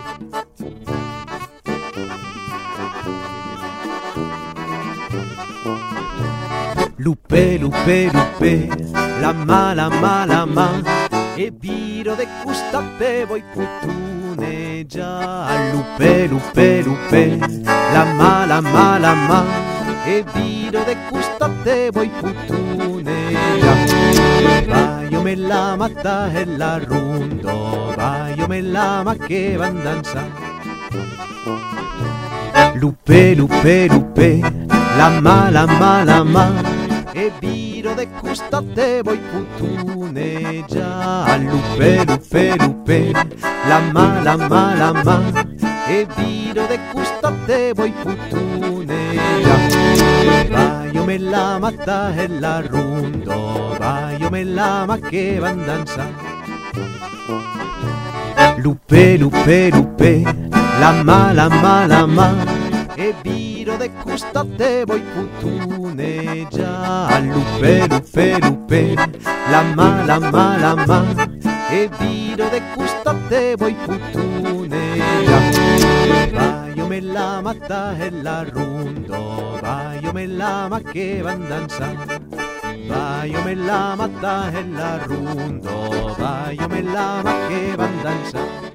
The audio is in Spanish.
Lupe, lupe, lupe, la ma, e viro de custate voi putune già. Lupe, lupe, lupe, la ma, e viro de custate voi putune già. Vaio me la matta e la rundo, vaio me la ma che van danza. Lupe, lupe, lupe, la ma, e viro de custate voi putune già. Lupe, lupe, lupe, la ma, e viro de custate voi putune già. Vaio me la matta e la rundo, vaio me la ma che van danza. Lupe, lupe, lupe, la ma, e viro de custate voi putune già. Lupe, lupe, lupe, la ma, e viro de custate voi putune già. Vaio me la matta e la rundo, vaio me la ma che van danza. Vaio me la matta e la rundo, vaio me la ma che van danza.